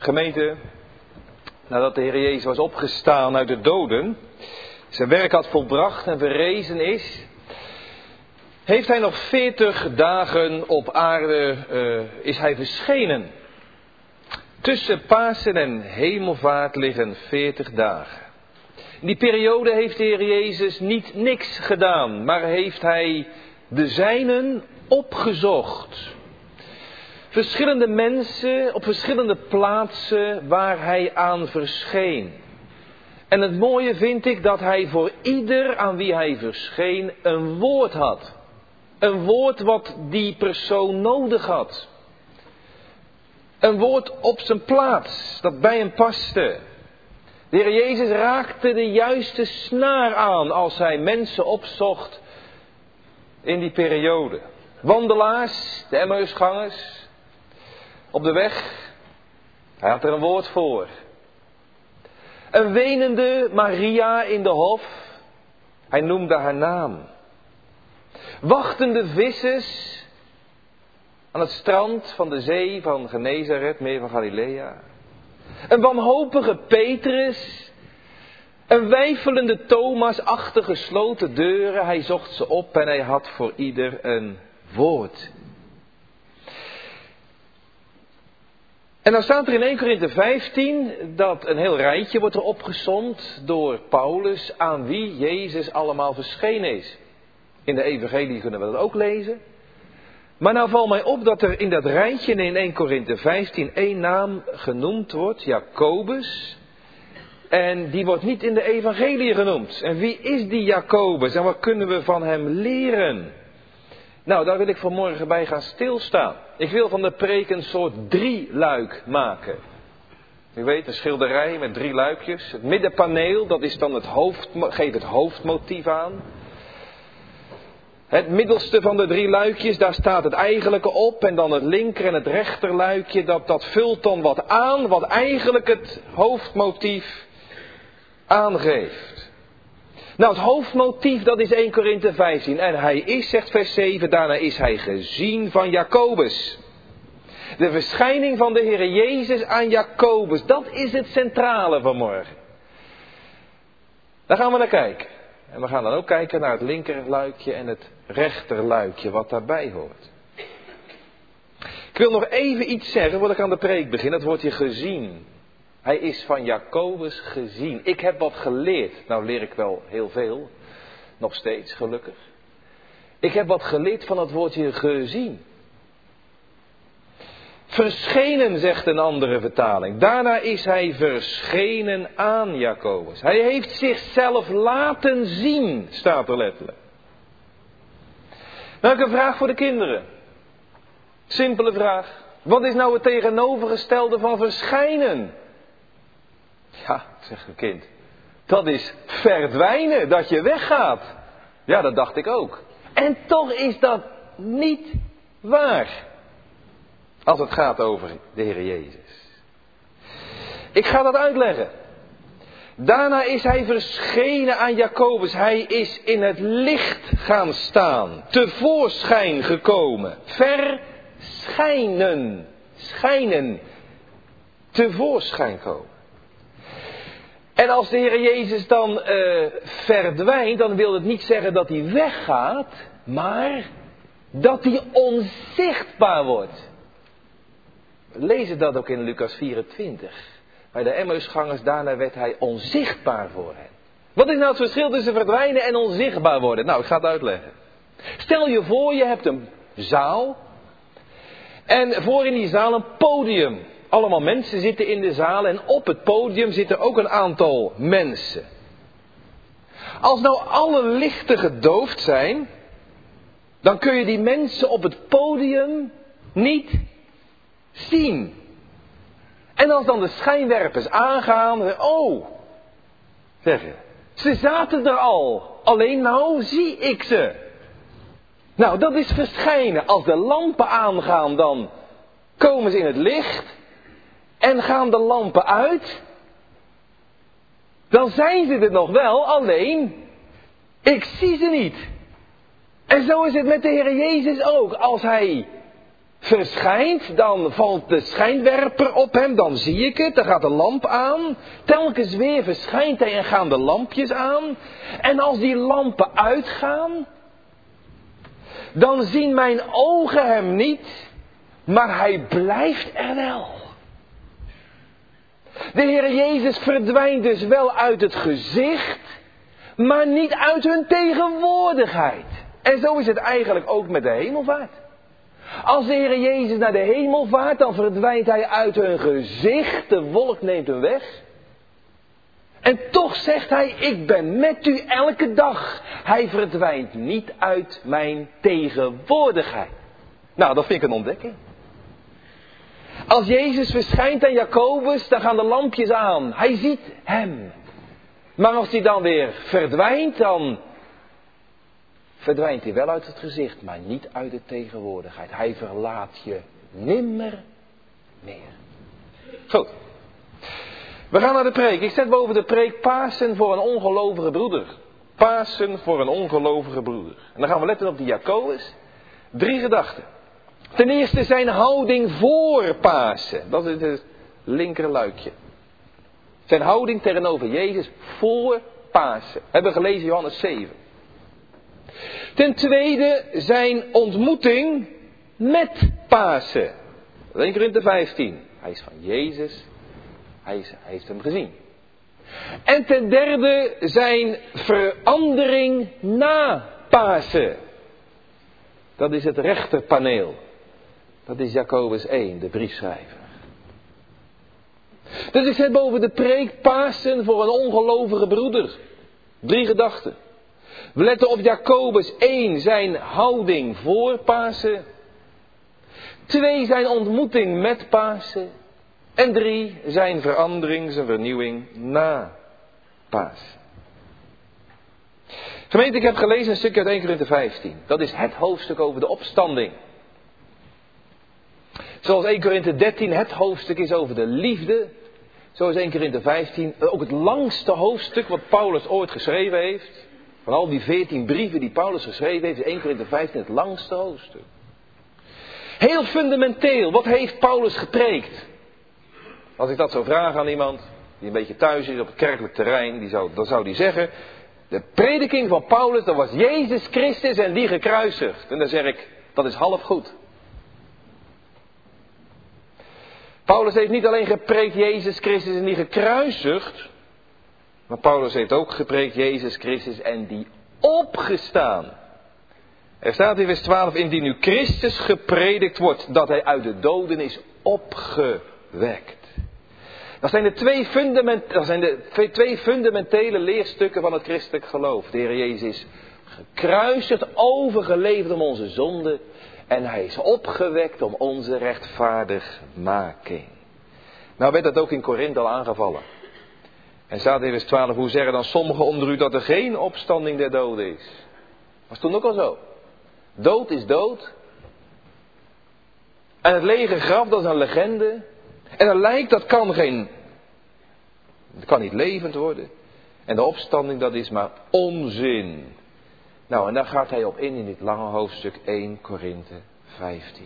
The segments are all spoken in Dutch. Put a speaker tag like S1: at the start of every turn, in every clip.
S1: Gemeente, nadat de Heer Jezus was opgestaan uit de doden, zijn werk had volbracht en verrezen is, heeft hij nog 40 dagen op aarde, is hij verschenen. Tussen Pasen en Hemelvaart liggen 40 dagen. In die periode heeft de Heer Jezus niet niks gedaan, maar heeft hij de zijnen opgezocht. Verschillende mensen op verschillende plaatsen waar hij aan verscheen. En het mooie vind ik dat hij voor ieder aan wie hij verscheen een woord had. Een woord wat die persoon nodig had. Een woord op zijn plaats, dat bij hem paste. De Heer Jezus raakte de juiste snaar aan als hij mensen opzocht in die periode. Wandelaars, de Emmausgangers, op de weg, hij had er een woord voor. Een wenende Maria in de hof, hij noemde haar naam. Wachtende vissers aan het strand van de zee van Genezaret, meer van Galilea. Een wanhopige Petrus, een weifelende Thomas achter gesloten deuren. Hij zocht ze op en hij had voor ieder een woord. En dan staat er in 1 Korinthe 15 dat een heel rijtje wordt er opgesomd door Paulus aan wie Jezus allemaal verschenen is. In de evangelie kunnen we dat ook lezen. Maar nou valt mij op dat er in dat rijtje in 1 Korinthe 15 één naam genoemd wordt, Jacobus. En die wordt niet in de evangelie genoemd. En wie is die Jacobus en wat kunnen we van hem leren? Nou, daar wil ik vanmorgen bij gaan stilstaan. Ik wil van de preek een soort drieluik maken. U weet, een schilderij met 3 luikjes. Het middenpaneel, dat is dan geeft het hoofdmotief aan. Het middelste van de 3 luikjes, daar staat het eigenlijke op. En dan het linker en het rechterluikje, dat vult dan wat aan, wat eigenlijk het hoofdmotief aangeeft. Nou, het hoofdmotief, dat is 1 Korinthe 15. En hij is, zegt vers 7, daarna is hij gezien van Jacobus. De verschijning van de Heer Jezus aan Jacobus, dat is het centrale vanmorgen. Daar gaan we naar kijken. En we gaan dan ook kijken naar het linkerluikje en het rechterluikje, wat daarbij hoort. Ik wil nog even iets zeggen voordat ik aan de preek begin. Het wordt hier gezien. Hij is van Jacobus gezien. Ik heb wat geleerd. Nou leer ik wel heel veel. Nog steeds, gelukkig. Ik heb wat geleerd van het woordje gezien. Verschenen, zegt een andere vertaling. Daarna is hij verschenen aan Jacobus. Hij heeft zichzelf laten zien, staat er letterlijk. Nou, ik heb een vraag voor de kinderen. Simpele vraag. Wat is nou het tegenovergestelde van verschijnen? Ja, zegt een kind. Dat is verdwijnen, dat je weggaat. Ja, dat dacht ik ook. En toch is dat niet waar. Als het gaat over de Heer Jezus. Ik ga dat uitleggen. Daarna is hij verschenen aan Jacobus. Hij is in het licht gaan staan. Tevoorschijn gekomen. Verschijnen. Schijnen. Tevoorschijn komen. En als de Heer Jezus dan verdwijnt, dan wil het niet zeggen dat hij weggaat, maar dat hij onzichtbaar wordt. We lezen dat ook in Lucas 24. Bij de Emmausgangers, daarna werd hij onzichtbaar voor hen. Wat is nou het verschil tussen verdwijnen en onzichtbaar worden? Nou, ik ga het uitleggen. Stel je voor, je hebt een zaal. En voor in die zaal een podium. Allemaal mensen zitten in de zaal en op het podium zitten ook een aantal mensen. Als nou alle lichten gedoofd zijn, dan kun je die mensen op het podium niet zien. En als dan de schijnwerpers aangaan, zeggen, ze zaten er al, alleen nou zie ik ze. Nou, dat is verschijnen. Als de lampen aangaan, dan komen ze in het licht. En gaan de lampen uit, dan zijn ze er nog wel, alleen ik zie ze niet. En zo is het met de Heer Jezus ook. Als hij verschijnt, dan valt de schijnwerper op hem, dan zie ik het, dan gaat de lamp aan. Telkens weer verschijnt hij en gaan de lampjes aan. En als die lampen uitgaan, dan zien mijn ogen hem niet, maar hij blijft er wel. De Heer Jezus verdwijnt dus wel uit het gezicht, maar niet uit hun tegenwoordigheid. En zo is het eigenlijk ook met de hemelvaart. Als de Heer Jezus naar de hemel vaart, dan verdwijnt hij uit hun gezicht, de wolk neemt hem weg. En toch zegt hij, ik ben met u elke dag. Hij verdwijnt niet uit mijn tegenwoordigheid. Nou, dat vind ik een ontdekking. Als Jezus verschijnt aan Jacobus, dan gaan de lampjes aan. Hij ziet hem. Maar als hij dan weer verdwijnt, dan verdwijnt hij wel uit het gezicht, maar niet uit de tegenwoordigheid. Hij verlaat je nimmer meer. Goed. We gaan naar de preek. Ik zet boven de preek Pasen voor een ongelovige broeder. Pasen voor een ongelovige broeder. En dan gaan we letten op die Jacobus. 3 gedachten. Ten eerste zijn houding voor Pasen. Dat is het linkerluikje. Zijn houding tegenover Jezus voor Pasen. We hebben gelezen Johannes 7. Ten tweede zijn ontmoeting met Pasen. 1 Korinthe 15. Hij is van Jezus. Hij heeft hem gezien. En ten derde zijn verandering na Pasen. Dat is het rechterpaneel. Dat is Jacobus 1, de briefschrijver. Dus ik zet boven de preek Pasen voor een ongelovige broeder. 3 gedachten. We letten op Jacobus 1, zijn houding voor Pasen. 2, zijn ontmoeting met Pasen. En 3, zijn verandering, zijn vernieuwing na Pasen. Gemeente, ik heb gelezen een stukje uit 1 Korinthe 15. Dat is het hoofdstuk over de opstanding. Zoals 1 Korinthe 13 het hoofdstuk is over de liefde. Zo is 1 Korinthe 15 ook het langste hoofdstuk wat Paulus ooit geschreven heeft. Van al die 14 brieven die Paulus geschreven heeft, is 1 Korinthe 15 het langste hoofdstuk. Heel fundamenteel, wat heeft Paulus gepreekt? Als ik dat zou vragen aan iemand die een beetje thuis is op het kerkelijk terrein, dan zou die zeggen, de prediking van Paulus, dat was Jezus Christus en die gekruisigd. En dan zeg ik, dat is half goed. Paulus heeft niet alleen gepreekt Jezus Christus en die gekruisigd, maar Paulus heeft ook gepreekt Jezus Christus en die opgestaan. Er staat in vers 12, indien nu Christus gepredikt wordt, dat hij uit de doden is opgewekt. Dat zijn de twee fundamentele leerstukken van het christelijk geloof. De Heer Jezus is gekruisigd, overgeleverd om onze zonde. En hij is opgewekt om onze rechtvaardigmaking. Nou werd dat ook in Korinthe al aangevallen. En staat in vers 12, hoe zeggen dan sommigen onder u dat er geen opstanding der doden is? Was toen ook al zo. Dood is dood. En het lege graf, dat is een legende. En een lijk, dat kan niet levend worden. En de opstanding, dat is maar onzin. Nou, en daar gaat hij op in dit lange hoofdstuk 1 Korinthe 15.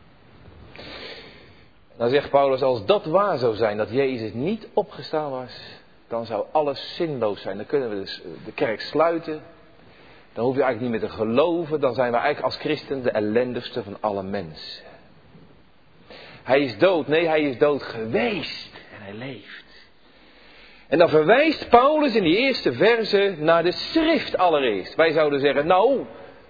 S1: Dan zegt Paulus, als dat waar zou zijn, dat Jezus niet opgestaan was, dan zou alles zinloos zijn. Dan kunnen we dus de kerk sluiten. Dan hoef je eigenlijk niet meer te geloven. Dan zijn we eigenlijk als christen de ellendigste van alle mensen. Hij is dood. Nee, hij is dood geweest. En hij leeft. En dan verwijst Paulus in die eerste verse naar de schrift allereerst. Wij zouden zeggen, nou,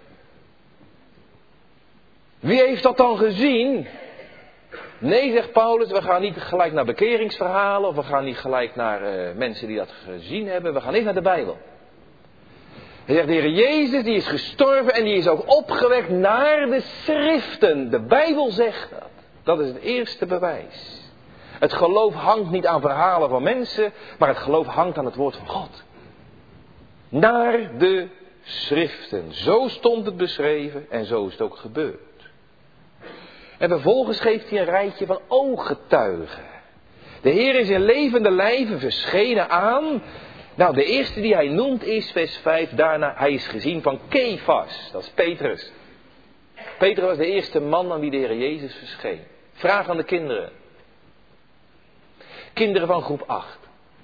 S1: wie heeft dat dan gezien? Nee, zegt Paulus, we gaan niet gelijk naar bekeringsverhalen. Of we gaan niet gelijk naar mensen die dat gezien hebben. We gaan even naar de Bijbel. Hij zegt, de Heer Jezus die is gestorven en die is ook opgewekt naar de schriften. De Bijbel zegt dat. Dat is het eerste bewijs. Het geloof hangt niet aan verhalen van mensen, maar het geloof hangt aan het woord van God. Naar de schriften. Zo stond het beschreven en zo is het ook gebeurd. En vervolgens geeft hij een rijtje van ooggetuigen. De Heer is in levende lijven verschenen aan. Nou, de eerste die hij noemt is vers 5. Daarna, hij is gezien van Kefas. Dat is Petrus. Petrus was de eerste man aan wie de Heer Jezus verscheen. Vraag aan de kinderen. Kinderen van groep 8.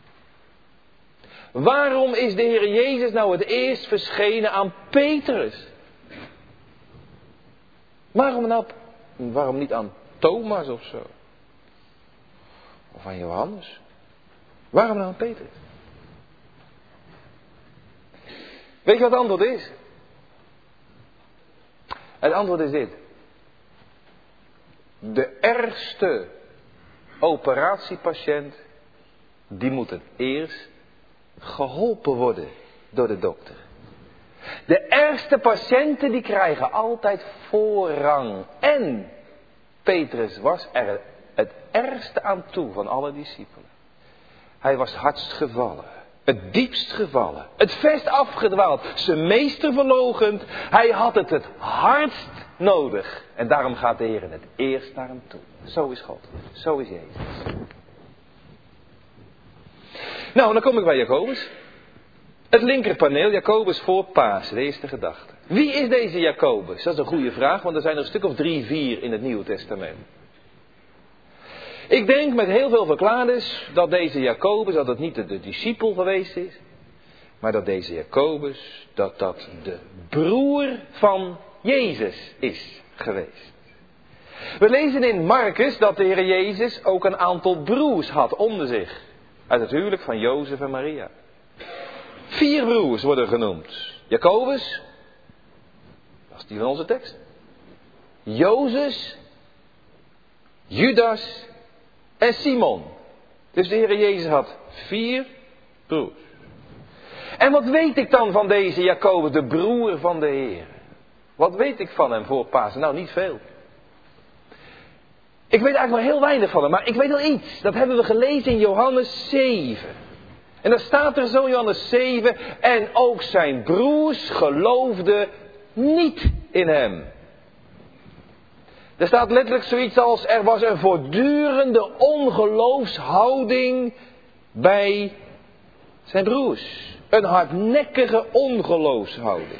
S1: Waarom is de Heer Jezus nou het eerst verschenen aan Petrus? Waarom niet aan Thomas of zo? Of aan Johannes? Waarom nou aan Petrus? Weet je wat het antwoord is? Het antwoord is dit. De ergste operatiepatiënt, die moet het eerst geholpen worden door de dokter. De ergste patiënten die krijgen altijd voorrang. En Petrus was er het ergste aan toe van alle discipelen. Hij was hardst gevallen. Het diepst gevallen. Het verst afgedwaald. Zijn meester verloochend. Hij had het hardst nodig. En daarom gaat de Heer het eerst naar hem toe. Zo is God. Zo is Jezus. Nou, dan kom ik bij Jacobus. Het linkerpaneel, Jacobus voor Pasen, de eerste gedachte. Wie is deze Jacobus? Dat is een goede vraag, want er zijn er een stuk of 3, 4 in het Nieuwe Testament. Ik denk met heel veel verklaarders dat deze Jacobus, dat het niet de discipel geweest is. Maar dat deze Jacobus, dat de broer van Jezus is geweest. We lezen in Marcus dat de Heer Jezus ook een aantal broers had onder zich. Uit het huwelijk van Jozef en Maria. 4 broers worden genoemd. Jacobus, dat is die van onze tekst. Jozef, Judas en Simon. Dus de Heer Jezus had 4 broers. En wat weet ik dan van deze Jacobus, de broer van de Heer? Wat weet ik van hem voor Pasen? Nou, niet veel. Ik weet eigenlijk maar heel weinig van hem, maar ik weet wel iets. Dat hebben we gelezen in Johannes 7. En daar staat er zo in Johannes 7. En ook zijn broers geloofden niet in hem. Er staat letterlijk zoiets als: er was een voortdurende ongeloofshouding bij zijn broers. Een hardnekkige ongeloofshouding.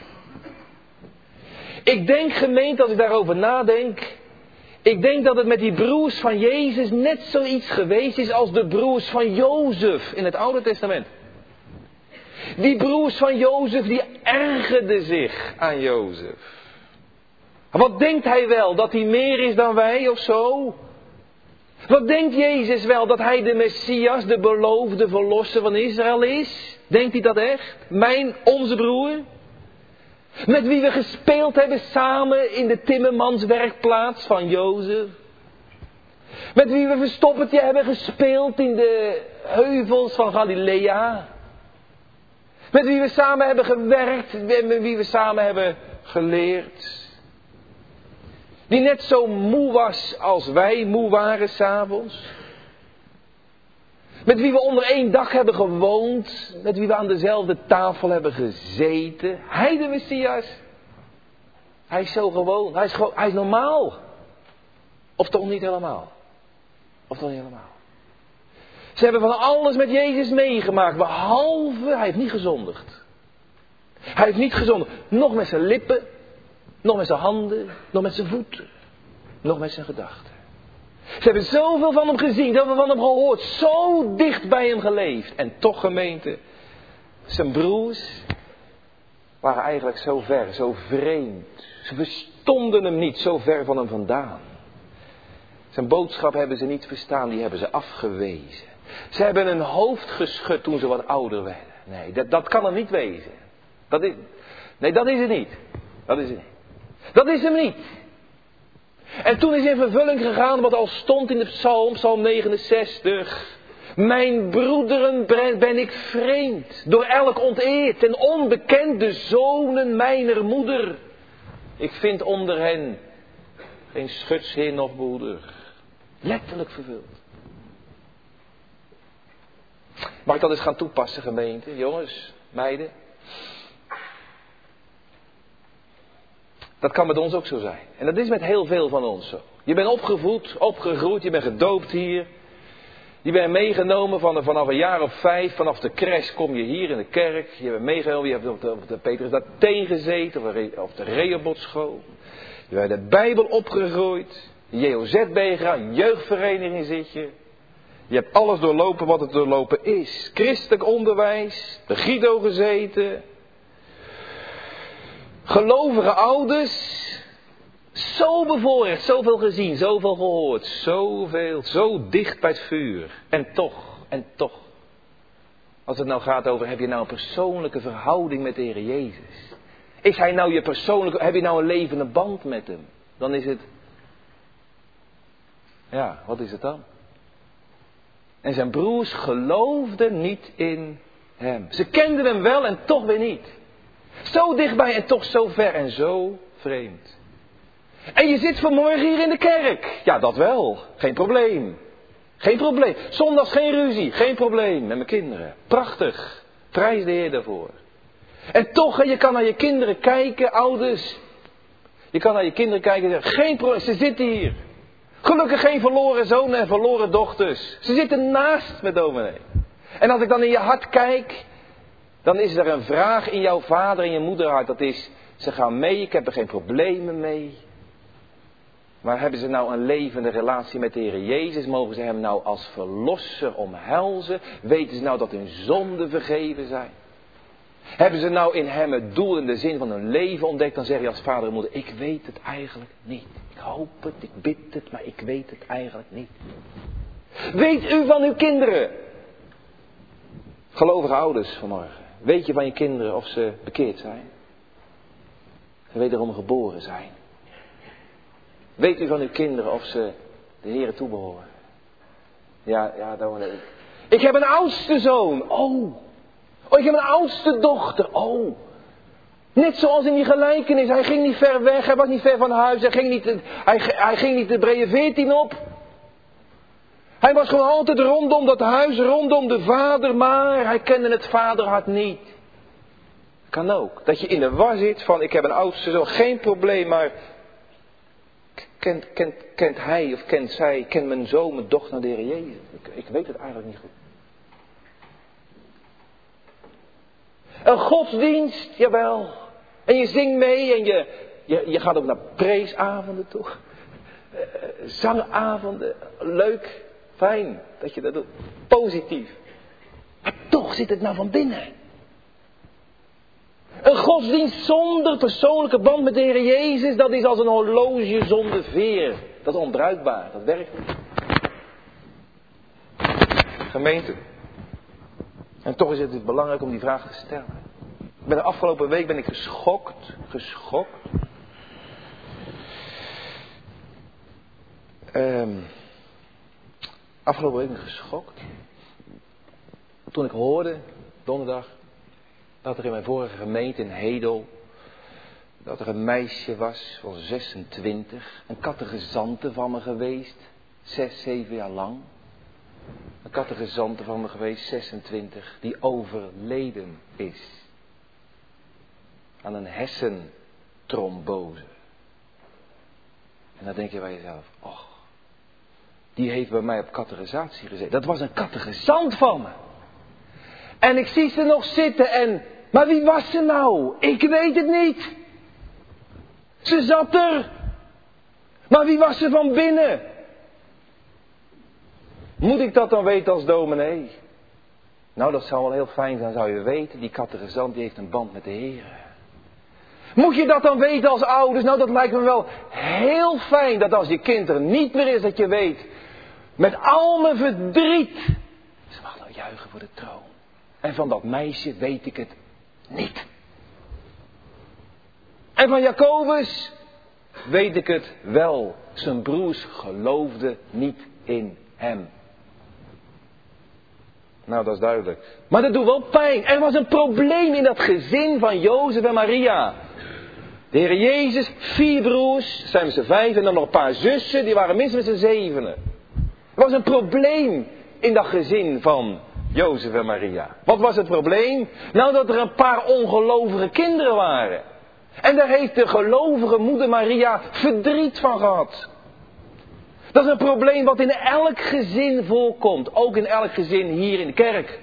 S1: Ik denk, gemeente, als ik daarover nadenk, ik denk dat het met die broers van Jezus net zoiets geweest is als de broers van Jozef in het Oude Testament. Die broers van Jozef, die ergerden zich aan Jozef. Wat denkt hij wel? Dat hij meer is dan wij of zo? Wat denkt Jezus wel? Dat hij de Messias, de beloofde verlosser van Israël is? Denkt hij dat echt? Onze broer? Met wie we gespeeld hebben samen in de timmermanswerkplaats van Jozef. Met wie we verstoppertje hebben gespeeld in de heuvels van Galilea. Met wie we samen hebben gewerkt, met wie we samen hebben geleerd. Die net zo moe was als wij moe waren 's avonds. Met wie we onder één dak hebben gewoond. Met wie we aan dezelfde tafel hebben gezeten. Hij de Messias. Hij is zo gewoon. Hij is normaal. Of toch niet helemaal. Of toch niet helemaal. Ze hebben van alles met Jezus meegemaakt. Behalve, hij heeft niet gezondigd. Hij heeft niet gezondigd. Nog met zijn lippen. Nog met zijn handen. Nog met zijn voeten. Nog met zijn gedachten. Ze hebben zoveel van hem gezien, zoveel van hem gehoord, zo dicht bij hem geleefd. En toch, gemeente, zijn broers waren eigenlijk zo ver, zo vreemd. Ze verstonden hem niet, zo ver van hem vandaan. Zijn boodschap hebben ze niet verstaan, die hebben ze afgewezen. Ze hebben hun hoofd geschud toen ze wat ouder werden. Nee, dat kan er niet wezen. Dat is het niet. Dat is het niet. Dat is hem niet. En toen is in vervulling gegaan wat al stond in de Psalm 69. Mijn broederen ben ik vreemd, door elk onteerd en onbekend de zonen mijner moeder. Ik vind onder hen geen schutsheer noch broeder. Letterlijk vervuld. Mag ik dat eens gaan toepassen, gemeente? Jongens, meiden. Dat kan met ons ook zo zijn. En dat is met heel veel van ons zo. Je bent opgevoed, opgegroeid, je bent gedoopt hier. Je bent meegenomen vanaf een jaar of 5, vanaf de crash kom je hier in de kerk. Je bent meegenomen, je hebt op de Petrus Atheen gezeten, of de Rehoboth school. Je Je bent bij de Bijbel opgegroeid. JOZ ben je gegaan, jeugdvereniging zit je. Je hebt alles doorlopen wat het doorlopen is. Christelijk onderwijs, de Guido gezeten. Gelovige ouders. Zo bevoorrecht, zoveel gezien, zoveel gehoord. Zoveel, zo dicht bij het vuur. En toch. Als het nou gaat over, heb je nou een persoonlijke verhouding met de Heer Jezus? Is hij nou je persoonlijke, heb je nou een levende band met hem? Dan is het, ja, wat is het dan? En zijn broers geloofden niet in hem. Ze kenden hem wel en toch weer niet. Zo dichtbij en toch zo ver en zo vreemd. En je zit vanmorgen hier in de kerk. Ja, dat wel. Geen probleem. Geen probleem. Zondags geen ruzie. Geen probleem met mijn kinderen. Prachtig. Prijs de Heer daarvoor. En toch, je kan naar je kinderen kijken, ouders. Je kan naar je kinderen kijken en zeggen, geen probleem, ze zitten hier. Gelukkig geen verloren zonen en verloren dochters. Ze zitten naast met dominee. En als ik dan in je hart kijk, dan is er een vraag in jouw vader en je moederhart. Dat is, ze gaan mee, ik heb er geen problemen mee. Maar hebben ze nou een levende relatie met de Heer Jezus? Mogen ze hem nou als verlosser omhelzen? Weten ze nou dat hun zonden vergeven zijn? Hebben ze nou in hem het doel en de zin van hun leven ontdekt? Dan zeg je als vader en moeder, ik weet het eigenlijk niet. Ik hoop het, ik bid het, maar ik weet het eigenlijk niet. Weet u van uw kinderen? Gelovige ouders vanmorgen. Weet je van je kinderen of ze bekeerd zijn? En wederom geboren zijn? Weet u van uw kinderen of ze de Heere toebehoren? Ja, ik heb een oudste zoon. Oh, ik heb een oudste dochter. Oh. Net zoals in die gelijkenis. Hij ging niet ver weg. Hij was niet ver van huis. Hij ging niet de Brede 14 op. Hij was gewoon altijd rondom dat huis. Rondom de vader. Maar hij kende het vaderhart niet. Kan ook. Dat je in de war zit van ik heb een oudste zoon. Geen probleem. Maar kent hij of kent zij. Kent mijn zoon, mijn dochter de Heer Jezus. Ik weet het eigenlijk niet goed. Een godsdienst, jawel. En je zingt mee en je gaat ook naar preesavonden toe. Zangavonden, leuk, fijn dat je dat doet. Positief. Maar toch zit het nou van binnen. Een godsdienst zonder persoonlijke band met de Heer Jezus, dat is als een horloge zonder veer. Dat is onbruikbaar, dat werkt niet. Gemeente. En toch is het belangrijk om die vraag te stellen. De afgelopen week ben ik geschokt. Afgelopen week ben ik geschokt. Toen ik hoorde, donderdag, dat er in mijn vorige gemeente in Hedel, dat er een meisje was van 26, een kattegezante van me geweest, 6, 7 jaar lang. Een kattegezante van me geweest, 26, die overleden is. Aan een hersentrombose. En dan denk je bij jezelf, och, die heeft bij mij op categorisatie gezeten. Dat was een kattegezant van me. En ik zie ze nog zitten maar wie was ze nou? Ik weet het niet. Ze zat er. Maar wie was ze van binnen? Moet ik dat dan weten als dominee? Nou, dat zou wel heel fijn zijn, zou je weten. Die kattegezant die heeft een band met de Heer. Moet je dat dan weten als ouders? Nou, dat lijkt me wel heel fijn dat als je kind er niet meer is, dat je weet. Met al mijn verdriet. Ze mag nou juichen voor de troon. En van dat meisje weet ik het niet. En van Jacobus weet ik het wel. Zijn broers geloofden niet in hem. Nou, dat is duidelijk. Maar dat doet wel pijn. Er was een probleem in dat gezin van Jozef en Maria. De Heer Jezus, 4 broers, zijn met z'n 5 en dan nog een paar zussen, die waren minstens met z'n 7. Er was een probleem in dat gezin van Jozef en Maria. Wat was het probleem? Nou, dat er een paar ongelovige kinderen waren. En daar heeft de gelovige moeder Maria verdriet van gehad. Dat is een probleem wat in elk gezin voorkomt. Ook in elk gezin hier in de kerk.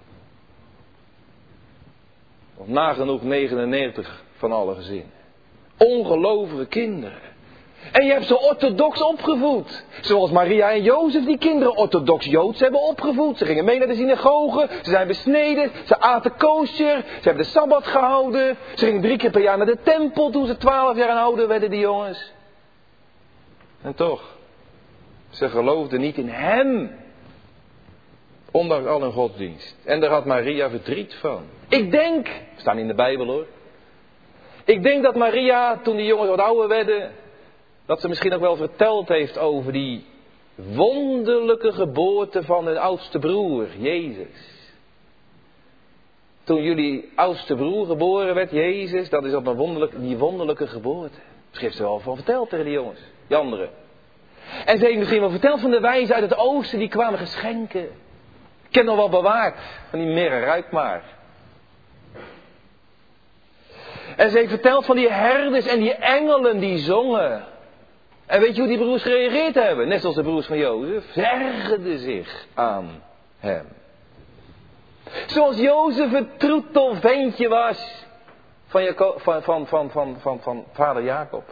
S1: Of nagenoeg 99 van alle gezinnen. Ongelovige kinderen. En je hebt ze orthodox opgevoed. Zoals Maria en Jozef die kinderen orthodox Joods hebben opgevoed. Ze gingen mee naar de synagoge. Ze zijn besneden. Ze aten kosher. Ze hebben de Sabbat gehouden. Ze gingen 3 keer per jaar naar de tempel toen ze 12 jaar en ouder werden, die jongens. En toch, ze geloofden niet in hem. Ondanks al hun godsdienst. En daar had Maria verdriet van. Ik denk, staan in de Bijbel hoor. Ik denk dat Maria, toen die jongens wat ouder werden, dat ze misschien ook wel verteld heeft over die wonderlijke geboorte van hun oudste broer, Jezus. Toen jullie oudste broer geboren werd, Jezus, dat is op die wonderlijke geboorte. Misschien heeft ze wel van verteld tegen die jongens, die anderen. En ze heeft misschien wel verteld van de wijzen uit het oosten, die kwamen geschenken. Ik heb nog wel bewaard, van die mirre, ruik maar. En ze heeft verteld van die herders en die engelen die zongen. En weet je hoe die broers gereageerd hebben? Net zoals de broers van Jozef. Ze ergerden zich aan hem. Zoals Jozef het troetelventje was van vader Jacob.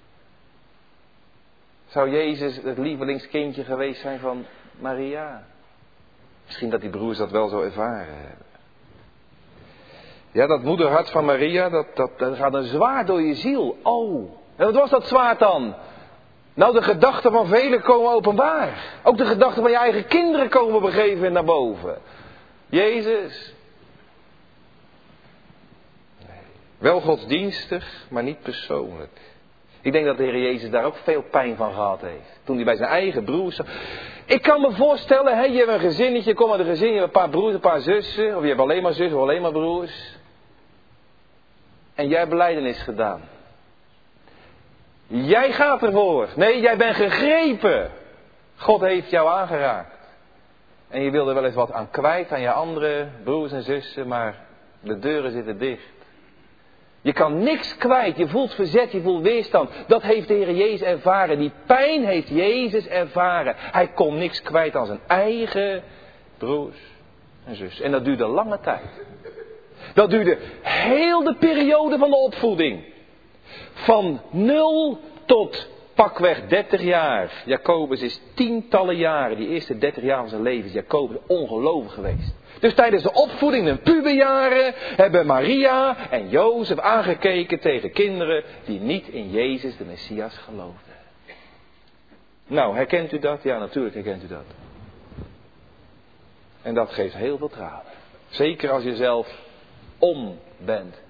S1: Zou Jezus het lievelingskindje geweest zijn van Maria? Misschien dat die broers dat wel zo ervaren hebben. Ja, dat moederhart van Maria, dat gaat een zwaard door je ziel. Oh, en wat was dat zwaard dan? Nou, de gedachten van velen komen openbaar. Ook de gedachten van je eigen kinderen komen op een gegeven moment naar boven. Jezus. Nee. Wel godsdienstig, maar niet persoonlijk. Ik denk dat de Heer Jezus daar ook veel pijn van gehad heeft. Toen hij bij zijn eigen broers... Ik kan me voorstellen, je hebt een gezinnetje, kom uit een gezin, je hebt een paar broers, een paar zussen. Of je hebt alleen maar zussen of alleen maar broers. En jij hebt belijdenis gedaan. Jij gaat ervoor. Nee, jij bent gegrepen. God heeft jou aangeraakt. En je wilde wel eens wat aan kwijt aan je andere broers en zussen, maar de deuren zitten dicht. Je kan niks kwijt, je voelt verzet, je voelt weerstand. Dat heeft de Heer Jezus ervaren. Die pijn heeft Jezus ervaren. Hij kon niks kwijt aan zijn eigen broers en zussen. En dat duurde lange tijd. Dat duurde heel de periode van de opvoeding. Van 0 tot pakweg 30 jaar. Jacobus is tientallen jaren, die eerste 30 jaar van zijn leven is Jacobus ongelovig geweest. Dus tijdens de opvoeding in puberjaren hebben Maria en Jozef aangekeken tegen kinderen die niet in Jezus de Messias geloofden. Nou, herkent u dat? Ja, natuurlijk herkent u dat. En dat geeft heel veel tranen. Zeker als je zelf bent.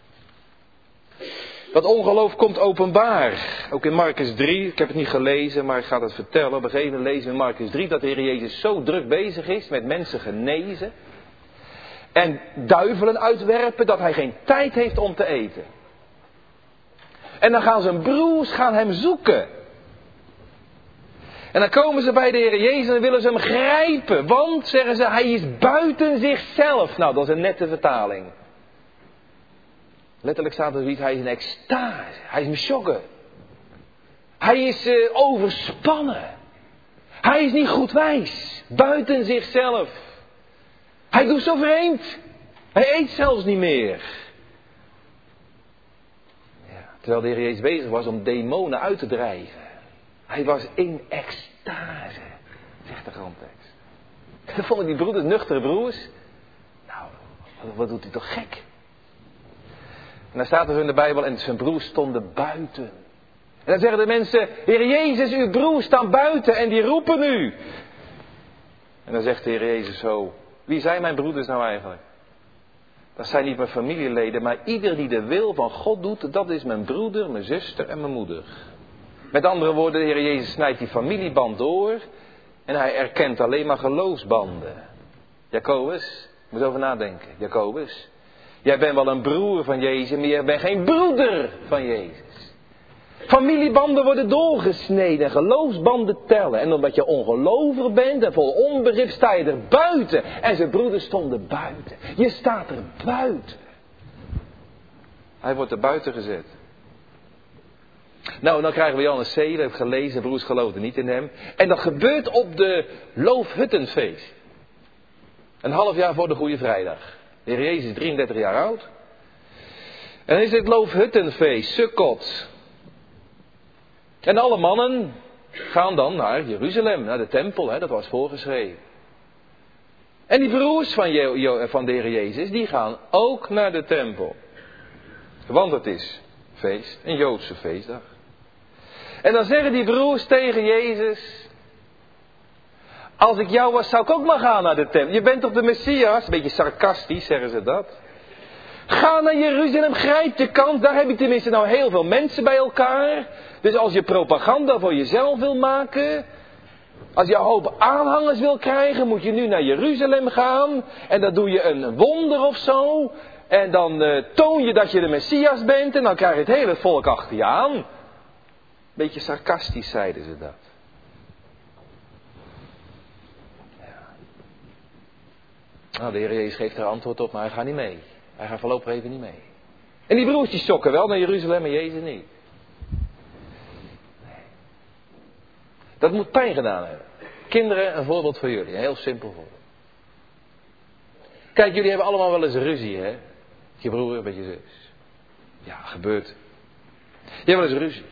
S1: Dat ongeloof komt openbaar. Ook in Marcus 3, ik heb het niet gelezen, maar ik ga het vertellen. Op een gegeven moment lezen we in Marcus 3 dat de Heer Jezus zo druk bezig is met mensen genezen. En duivelen uitwerpen dat hij geen tijd heeft om te eten. En dan gaan zijn broers hem zoeken. En dan komen ze bij de Heer Jezus en willen ze hem grijpen. Want, zeggen ze, hij is buiten zichzelf. Nou, dat is een nette vertaling. Letterlijk staat er zoiets, hij is in extase. Hij is in shocken. Hij is overspannen. Hij is niet goed wijs. Buiten zichzelf. Hij doet zo vreemd. Hij eet zelfs niet meer. Ja, terwijl de Heer Jezus bezig was om demonen uit te drijven. Hij was in extase, zegt de grondtekst. En dan vonden die broeders, nuchtere broers. Nou, wat doet hij toch gek? En dan staat er in de Bijbel, en zijn broers stonden buiten. En dan zeggen de mensen, Heer Jezus, uw broers staan buiten en die roepen u. En dan zegt de Heer Jezus zo, wie zijn mijn broeders nou eigenlijk? Dat zijn niet mijn familieleden, maar ieder die de wil van God doet, dat is mijn broeder, mijn zuster en mijn moeder. Met andere woorden, de Heer Jezus snijdt die familieband door en hij erkent alleen maar geloofsbanden. Jacobus, moet over nadenken, Jacobus. Jij bent wel een broer van Jezus, maar jij bent geen broeder van Jezus. Familiebanden worden doorgesneden en geloofsbanden tellen. En omdat je ongelovig bent en vol onbegrip sta je er buiten. En zijn broeders stonden buiten. Je staat er buiten. Hij wordt er buiten gezet. Nou, dan krijgen we Johannes 7, heb ik gelezen, broers geloofden niet in hem. En dat gebeurt op de Loofhuttenfeest. Een half jaar voor de Goede Vrijdag. De Heer Jezus is 33 jaar oud. En dan is het Loofhuttenfeest, Sukkot. En alle mannen gaan dan naar Jeruzalem, naar de tempel, dat was voorgeschreven. En die broers van de Heer Jezus, die gaan ook naar de tempel. Want het is feest, een Joodse feestdag. En dan zeggen die broers tegen Jezus: als ik jou was, zou ik ook maar gaan naar de tempel. Je bent toch de Messias? Een beetje sarcastisch zeggen ze dat. Ga naar Jeruzalem, grijp de kans. Daar heb je tenminste nou heel veel mensen bij elkaar. Dus als je propaganda voor jezelf wil maken, als je een hoop aanhangers wil krijgen, moet je nu naar Jeruzalem gaan. En dan doe je een wonder of zo. En dan toon je dat je de Messias bent. En dan krijg je het hele volk achter je aan. Beetje sarcastisch zeiden ze dat. Ja. Nou, de Heer Jezus geeft er antwoord op, maar hij gaat niet mee. Hij gaat voorlopig even niet mee. En die broers die sokken wel naar Jeruzalem, maar Jezus niet. Nee. Dat moet pijn gedaan hebben. Kinderen, een voorbeeld voor jullie. Een heel simpel voorbeeld. Kijk, jullie hebben allemaal wel eens ruzie, hè? Met je broer, met je zus. Ja, gebeurt. Je hebt wel eens ruzie.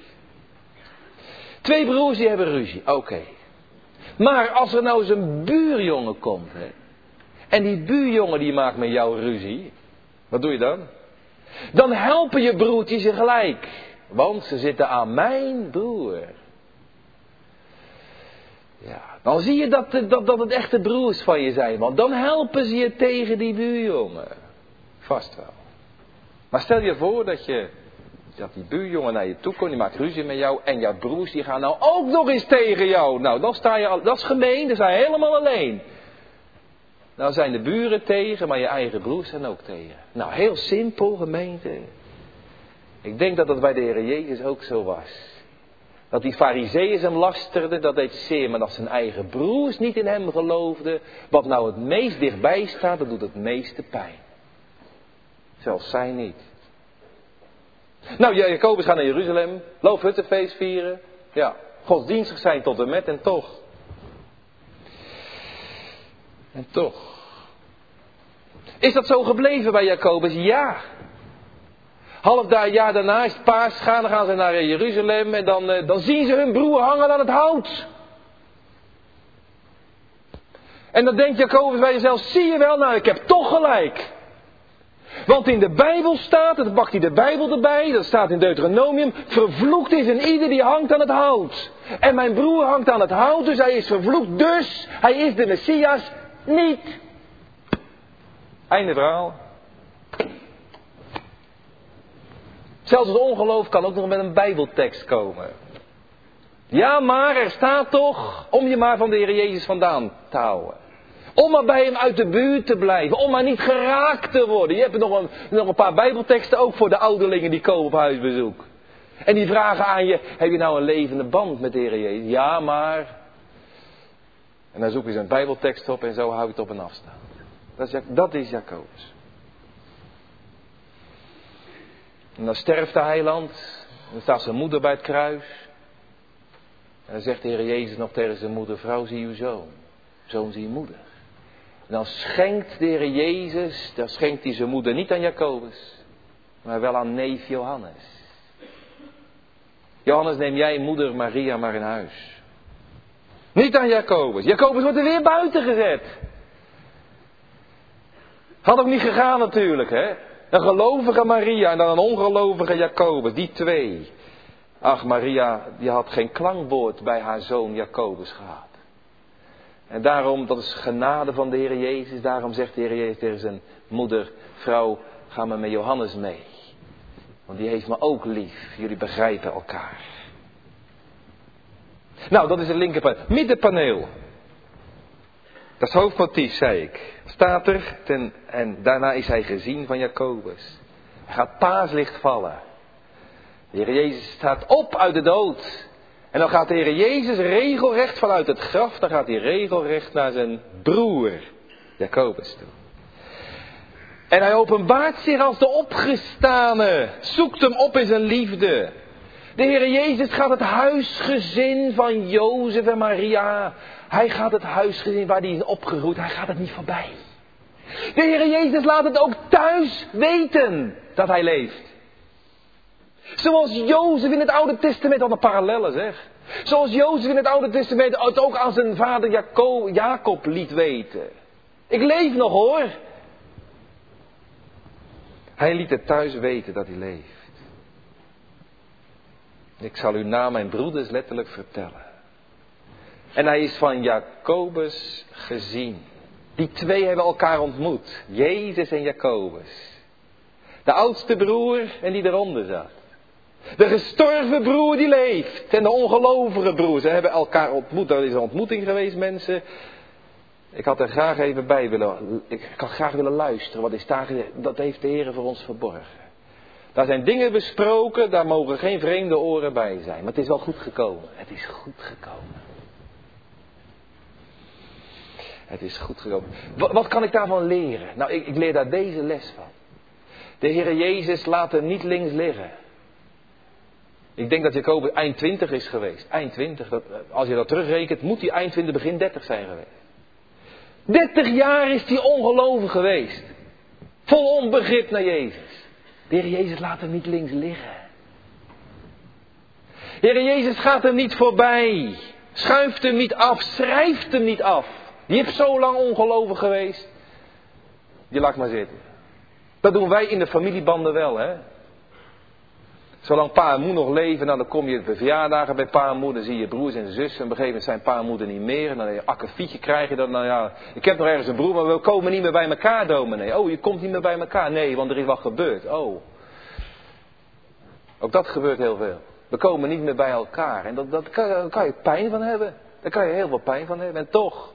S1: 2 broers die hebben ruzie, oké. Maar als er nou eens een buurjongen komt, hè? En die buurjongen die maakt met jou ruzie. Wat doe je dan? Dan helpen je broertjes je gelijk. Want ze zitten aan mijn broer. Ja, dan zie je dat het echte broers van je zijn. Want dan helpen ze je tegen die buurjongen. Vast wel. Maar stel je voor dat die buurjongen naar je toe komt, die maakt ruzie met jou. En jouw broers die gaan nou ook nog eens tegen jou. Nou, dan sta je dat is gemeen, dan sta je helemaal alleen. Nou zijn de buren tegen, maar je eigen broers zijn ook tegen. Nou, heel simpel, gemeente. Ik denk dat dat bij de Heer Jezus ook zo was. Dat die farizeeën hem lasterden, dat deed zeer. Maar dat zijn eigen broers niet in hem geloofden. Wat nou het meest dichtbij staat, dat doet het meeste pijn. Zelfs zij niet. Nou, Jacobus gaat naar Jeruzalem. Loofhuttenfeest vieren. Ja, godsdienstig zijn tot en met en toch. En toch. Is dat zo gebleven bij Jacobus? Ja. Half jaar daarna is het paas gaan, dan gaan ze naar Jeruzalem en dan zien ze hun broer hangen aan het hout. En dan denkt Jacobus bij jezelf, zie je wel, nou ik heb toch gelijk. Want in de Bijbel staat, dat pakt hij de Bijbel erbij, dat staat in Deuteronomium, vervloekt is een ieder die hangt aan het hout. En mijn broer hangt aan het hout, dus hij is vervloekt, dus hij is de Messias niet. Einde verhaal. Zelfs het ongeloof kan ook nog met een Bijbeltekst komen. Ja, maar er staat toch, om je maar van de Heer Jezus vandaan te houden. Om maar bij hem uit de buurt te blijven. Om maar niet geraakt te worden. Je hebt nog een paar Bijbelteksten ook voor de ouderlingen die komen op huisbezoek. En die vragen aan je, heb je nou een levende band met de Heer Jezus? Ja, maar. En dan zoek je zo'n Bijbeltekst op en zo hou je het op een afstand. Dat is Jacobus. En dan sterft de heiland. En dan staat zijn moeder bij het kruis. En dan zegt de Heer Jezus nog tegen zijn moeder, vrouw zie uw zoon. Zoon zie je moeder. En dan schenkt de Heer Jezus, dan schenkt hij zijn moeder niet aan Jacobus. Maar wel aan neef Johannes. Johannes, neem jij moeder Maria maar in huis. Niet aan Jacobus. Jacobus wordt er weer buiten gezet. Had ook niet gegaan natuurlijk, hè. Een gelovige Maria en dan een ongelovige Jacobus. Die 2. Ach, Maria, die had geen klankwoord bij haar zoon Jacobus gehad. En daarom, dat is genade van de Heer Jezus. Daarom zegt de Heer Jezus tegen zijn moeder, vrouw, ga maar met Johannes mee. Want die heeft me ook lief. Jullie begrijpen elkaar. Nou, dat is het linkerpaneel. Middenpaneel. Dat is het hoofdmotief, zei ik. Staat er. En daarna is hij gezien van Jacobus. Hij gaat paaslicht vallen. De Heer Jezus staat op uit de dood. En dan gaat de Heer Jezus regelrecht vanuit het graf. Dan gaat hij regelrecht naar zijn broer Jacobus toe. En hij openbaart zich als de opgestane. Zoekt hem op in zijn liefde. De Heer Jezus gaat het huisgezin van Jozef en Maria. Hij gaat het huisgezin waar hij is opgegroeid. Hij gaat het niet voorbij. De Heer Jezus laat het ook thuis weten dat hij leeft. Zoals Jozef in het Oude Testament, wat een parallellen zeg. Zoals Jozef in het Oude Testament het ook aan zijn vader Jacob liet weten. Ik leef nog hoor. Hij liet het thuis weten dat hij leeft. Ik zal u na mijn broeders letterlijk vertellen. En hij is van Jacobus gezien. Die twee hebben elkaar ontmoet. Jezus en Jacobus. De oudste broer en die eronder zat. De gestorven broer die leeft. En de ongelovige broer. Ze hebben elkaar ontmoet. Er is een ontmoeting geweest, mensen. Ik had er graag even bij willen. Ik had graag willen luisteren. Wat is daar gezegd? Dat heeft de Heer voor ons verborgen. Daar zijn dingen besproken. Daar mogen geen vreemde oren bij zijn. Maar het is wel goed gekomen. Het is goed gekomen. Het is goed gekomen. Wat kan ik daarvan leren? Nou, ik leer daar deze les van. De Heer Jezus laat hem niet links liggen. Ik denk dat Jacobus eind 20 is geweest. Eind 20. Als je dat terugrekent, moet hij eind 20, begin 30 zijn geweest. 30 jaar is hij ongelovig geweest. Vol onbegrip naar Jezus. De Heer Jezus laat hem niet links liggen. De Heer Jezus gaat hem niet voorbij. Schuift hem niet af. Schrijft hem niet af. Die heeft zo lang ongelovig geweest. Die laat maar zitten. Dat doen wij in de familiebanden wel, hè. Zolang pa en moe nog leven, dan kom je op de verjaardagen bij pa en moe, dan zie je broers en zussen. En op een gegeven moment zijn pa en moeder niet meer. En dan een akkefietje krijg je dan, nou ja, ik heb nog ergens een broer, maar we komen niet meer bij elkaar, dominee. Oh, je komt niet meer bij elkaar. Nee, want er is wat gebeurd. Oh. Ook dat gebeurt heel veel. We komen niet meer bij elkaar. En daar kan je pijn van hebben. Daar kan je heel veel pijn van hebben. En toch.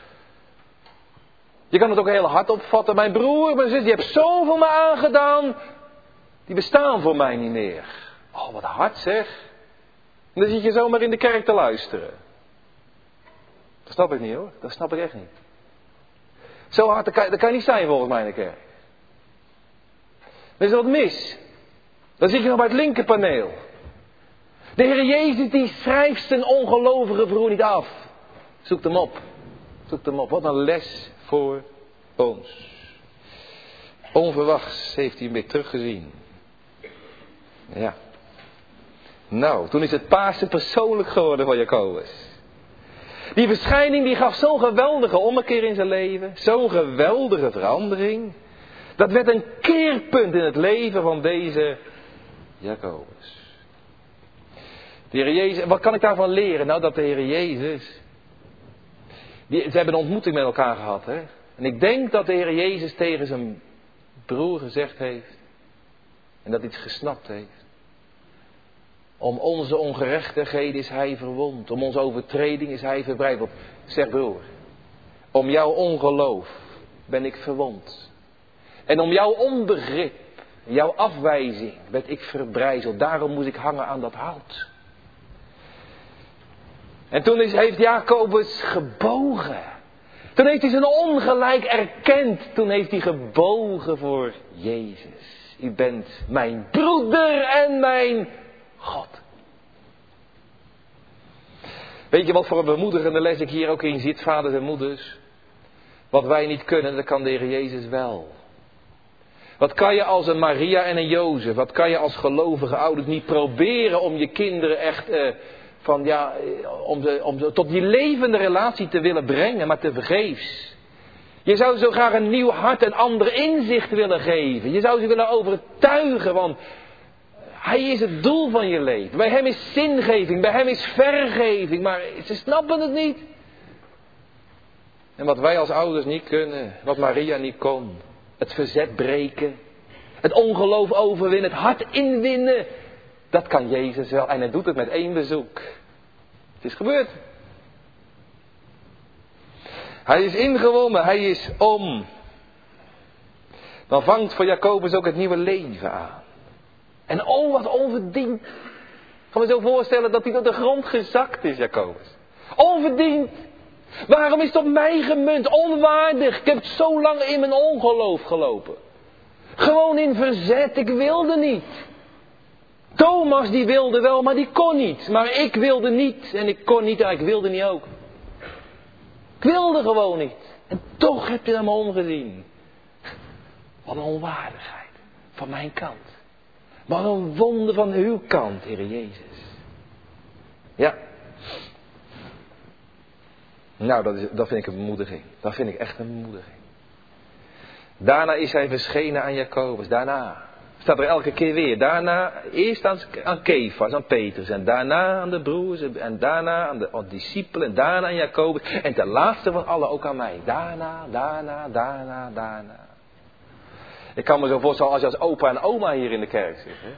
S1: Je kan het ook heel hard opvatten. Mijn broer, mijn zus, die heeft zoveel me aangedaan. Die bestaan voor mij niet meer. Oh, wat hard zeg. En dan zit je zomaar in de kerk te luisteren. Dat snap ik niet hoor. Dat snap ik echt niet. Zo hard, dat kan je niet zijn volgens mij in de kerk. Er is wat mis. Dan zit je nog bij het linkerpaneel. De Heer Jezus die schrijft zijn ongelovige broer niet af. Zoek hem op. Zoek hem op. Wat een les voor ons. Onverwachts heeft hij hem weer teruggezien. Ja. Nou, toen is het Pasen persoonlijk geworden van Jacobus. Die verschijning die gaf zo'n geweldige ommekeer in zijn leven. Zo'n geweldige verandering. Dat werd een keerpunt in het leven van deze Jacobus. De Heer Jezus, wat kan ik daarvan leren? Nou, dat de Heer Jezus... Ze hebben een ontmoeting met elkaar gehad, hè. En ik denk dat de Heer Jezus tegen zijn broer gezegd heeft. En dat hij iets gesnapt heeft. Om onze ongerechtigheden is hij verwond. Om onze overtreding is hij verbrijzeld. Zeg broer. Om jouw ongeloof ben ik verwond. En om jouw onbegrip, jouw afwijzing werd ik verbrijzeld. Daarom moest ik hangen aan dat hout. En toen heeft Jacobus gebogen. Toen heeft hij zijn ongelijk erkend. Toen heeft hij gebogen voor Jezus. U bent mijn broeder en mijn God. Weet je wat voor een bemoedigende les ik hier ook in zit, vaders en moeders? Wat wij niet kunnen, dat kan de Heer Jezus wel. Wat kan je als een Maria en een Jozef, wat kan je als gelovige ouders niet proberen om je kinderen echt... om ze tot die levende relatie te willen brengen, maar te vergeefs. Je zou zo graag een nieuw hart en ander inzicht willen geven. Je zou ze willen overtuigen, want hij is het doel van je leven. Bij hem is zingeving, bij hem is vergeving, maar ze snappen het niet. En wat wij als ouders niet kunnen, wat Maria niet kon, het verzet breken, het ongeloof overwinnen, het hart inwinnen. Dat kan Jezus wel en hij doet het met 1 bezoek. Het is gebeurd. Hij is ingewonnen, hij is om. Dan vangt voor Jacobus ook het nieuwe leven aan. En oh wat onverdiend. Ik kan me zo voorstellen dat hij tot de grond gezakt is, Jacobus. Onverdiend. Waarom is het op mij gemunt? Onwaardig. Ik heb zo lang in mijn ongeloof gelopen. Gewoon in verzet. Ik wilde niet. Thomas die wilde wel, maar die kon niet. Maar ik wilde niet en ik kon niet en ik wilde niet ook. Ik wilde gewoon niet. En toch heb je naar me omgezien. Wat een onwaardigheid van mijn kant. Wat een wonder van uw kant, Heer Jezus. Ja. Nou, dat vind ik een bemoediging. Dat vind ik echt een bemoediging. Daarna is hij verschenen aan Jacobus. Daarna. Staat er elke keer weer. Daarna eerst aan Kefas, aan Petrus. En daarna aan de broers. En daarna aan de discipelen. En daarna aan Jacobus. En ten laatste van allen ook aan mij. Daarna. Ik kan me zo voorstellen als je als opa en oma hier in de kerk zit. Hè?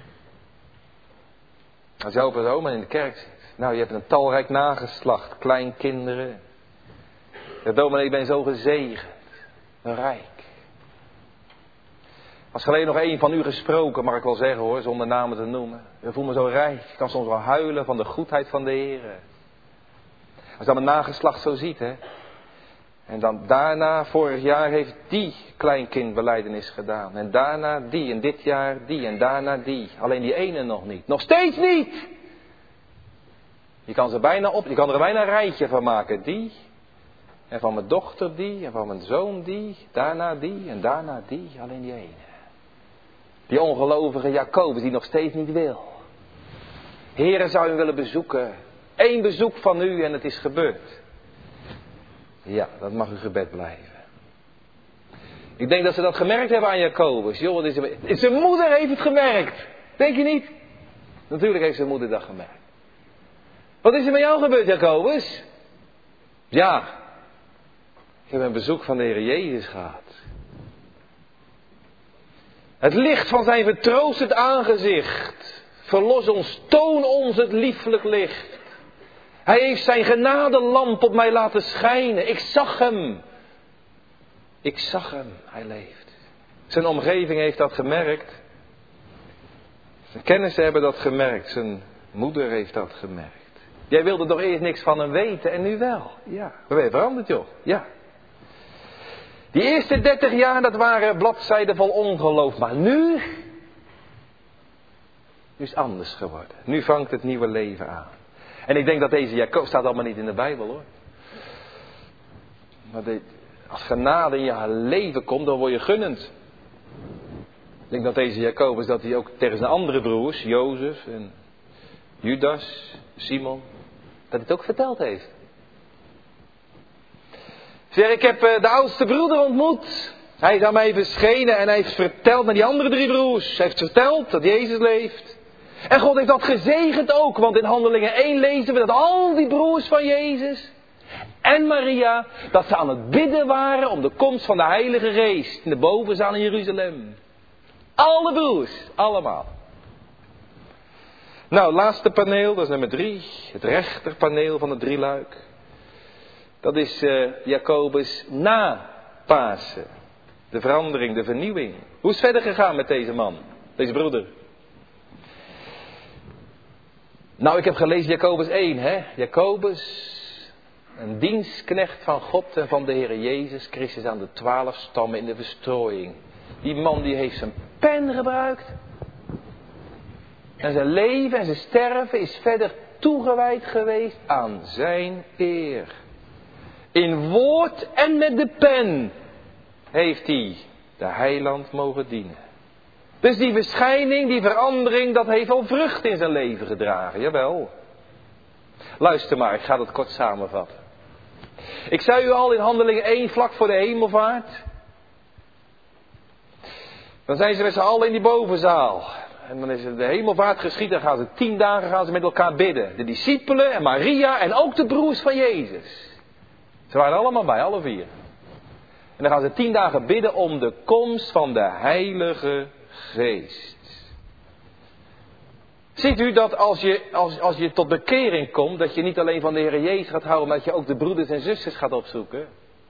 S1: Als je opa en oma in de kerk zit. Nou, je hebt een talrijk nageslacht. Kleinkinderen. Ja, dominee, ik ben zo gezegend. Rijk. Als alleen nog één van u gesproken, mag ik wel zeggen hoor, zonder namen te noemen. Ik voel me zo rijk. Ik kan soms wel huilen van de goedheid van de Heer. Als je dan mijn nageslacht zo ziet, hè. En dan daarna, vorig jaar heeft die kleinkindbelijdenis gedaan. En daarna die, en dit jaar die, en daarna die. Alleen die ene nog niet. Nog steeds niet! Je kan er bijna een rijtje van maken. Die, en van mijn dochter die, en van mijn zoon die, daarna die, en daarna die. Alleen die ene. Die ongelovige Jacobus die nog steeds niet wil. Heere, zou u willen bezoeken. 1 bezoek van u en het is gebeurd. Ja, dat mag uw gebed blijven. Ik denk dat ze dat gemerkt hebben aan Jacobus. Joh, zijn moeder heeft het gemerkt. Denk je niet? Natuurlijk heeft zijn moeder dat gemerkt. Wat is er met jou gebeurd, Jacobus? Ja, ik heb een bezoek van de Heer Jezus gehad. Het licht van zijn vertroostend aangezicht. Verlos ons, toon ons het lieflijk licht. Hij heeft zijn genadelamp op mij laten schijnen. Ik zag hem, hij leeft. Zijn omgeving heeft dat gemerkt. Zijn kennissen hebben dat gemerkt. Zijn moeder heeft dat gemerkt. Jij wilde toch eerst niks van hem weten en nu wel. Ja, we ben je veranderd joh. Ja. Die eerste 30 jaar, dat waren bladzijden vol ongeloof. Maar nu is het anders geworden. Nu vangt het nieuwe leven aan. En ik denk dat deze Jacobus, staat allemaal niet in de Bijbel hoor. Maar als genade in je leven komt, dan word je gunnend. Ik denk dat deze Jacobus, dat hij ook tegen zijn andere broers, Jozef en Judas, Simon, dat hij het ook verteld heeft. Zeg, ik heb de oudste broeder ontmoet. Hij is aan mij verschenen en hij heeft verteld naar die andere 3 broers. Hij heeft verteld dat Jezus leeft. En God heeft dat gezegend ook, want in Handelingen 1 lezen we dat al die broers van Jezus en Maria, dat ze aan het bidden waren om de komst van de Heilige Geest in de bovenzaal in Jeruzalem. Alle broers, allemaal. Nou, laatste paneel, dat is nummer 3. Het rechterpaneel van het drieluik. Dat is Jacobus na Pasen. De verandering, de vernieuwing. Hoe is het verder gegaan met deze man, deze broeder? Nou, ik heb gelezen Jacobus 1, hè. Jacobus, een dienstknecht van God en van de Heer Jezus Christus aan de 12 stammen in de verstrooiing. Die man die heeft zijn pen gebruikt. En zijn leven en zijn sterven is verder toegewijd geweest aan zijn eer. In woord en met de pen heeft hij de heiland mogen dienen. Dus die verschijning, die verandering, dat heeft al vrucht in zijn leven gedragen, jawel. Luister maar, ik ga dat kort samenvatten. Ik zei u al in Handelingen 1, vlak voor de hemelvaart. Dan zijn ze met z'n allen in die bovenzaal. En dan is de hemelvaart geschied, dan gaan ze 10 dagen met elkaar bidden. De discipelen en Maria en ook de broers van Jezus. Ze waren allemaal bij, alle 4. En dan gaan ze 10 dagen bidden om de komst van de Heilige Geest. Ziet u dat als je tot bekering komt, dat je niet alleen van de Heer Jezus gaat houden, maar dat je ook de broeders en zusters gaat opzoeken?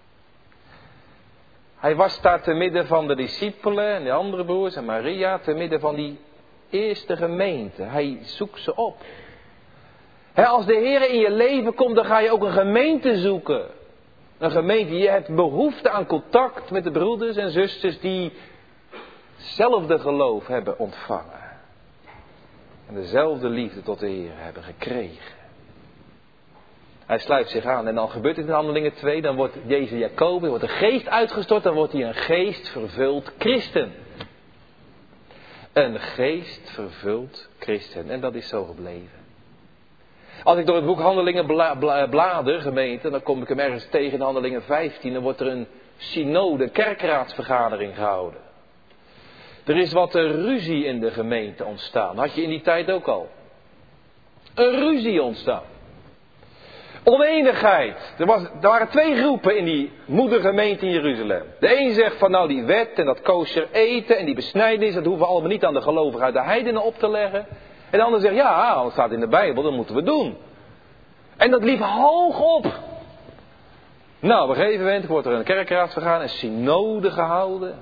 S1: Hij was daar te midden van de discipelen en de andere broers en Maria, te midden van die eerste gemeente. Hij zoekt ze op. Als de Heer in je leven komt, dan ga je ook een gemeente zoeken. Een gemeente, je hebt behoefte aan contact met de broeders en zusters die hetzelfde geloof hebben ontvangen. En dezelfde liefde tot de Heer hebben gekregen. Hij sluit zich aan en dan gebeurt het in Handelingen 2. Dan wordt deze Jacobus, wordt de geest uitgestort. Dan wordt hij een geestvervuld christen. Een geestvervuld christen. En dat is zo gebleven. Als ik door het boek Handelingen blader, gemeente, dan kom ik hem ergens tegen in Handelingen 15. Dan wordt er een synode, kerkraadsvergadering gehouden. Er is wat ruzie in de gemeente ontstaan. Had je in die tijd ook al. Een ruzie ontstaan. Oneenigheid. Er waren twee groepen in die moedergemeente in Jeruzalem. De een zegt van nou die wet en dat kosher eten en die besnijdenis, dat hoeven we allemaal niet aan de gelovigen uit de heidenen op te leggen. En de ander zegt ja, dat staat in de Bijbel, dat moeten we doen. En dat liep hoog op. Nou, op een gegeven moment wordt er een kerkraadsvergadering, een synode gehouden.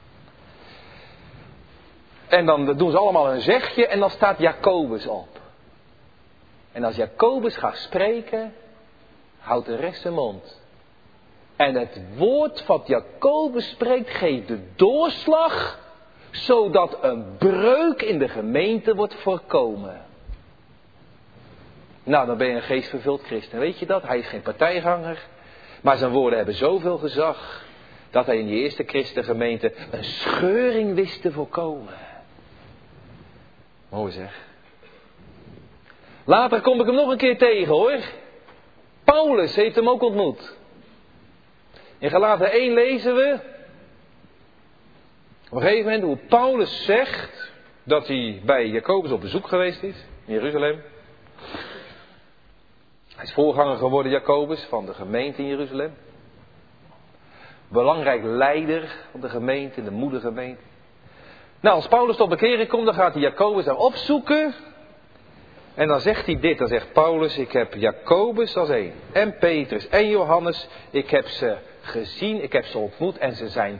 S1: En dan doen ze allemaal een zegje en dan staat Jacobus op. En als Jacobus gaat spreken, houdt de rest zijn mond. En het woord wat Jacobus spreekt geeft de doorslag, zodat een breuk in de gemeente wordt voorkomen. Nou, dan ben je een geestvervuld christen. Weet je dat? Hij is geen partijganger. Maar zijn woorden hebben zoveel gezag, dat hij in die eerste christengemeente een scheuring wist te voorkomen. Mooi zeg. Later kom ik hem nog een keer tegen hoor. Paulus heeft hem ook ontmoet. In Galaten 1 lezen we op een gegeven moment hoe Paulus zegt dat hij bij Jacobus op bezoek geweest is in Jeruzalem. Hij is voorganger geworden, Jacobus, van de gemeente in Jeruzalem. Belangrijk leider van de gemeente, de moedergemeente. Nou, als Paulus tot bekering komt, dan gaat hij Jacobus daar opzoeken. En dan zegt hij dit, dan zegt Paulus, ik heb Jacobus als één. En Petrus en Johannes, ik heb ze gezien, ik heb ze ontmoet. En ze zijn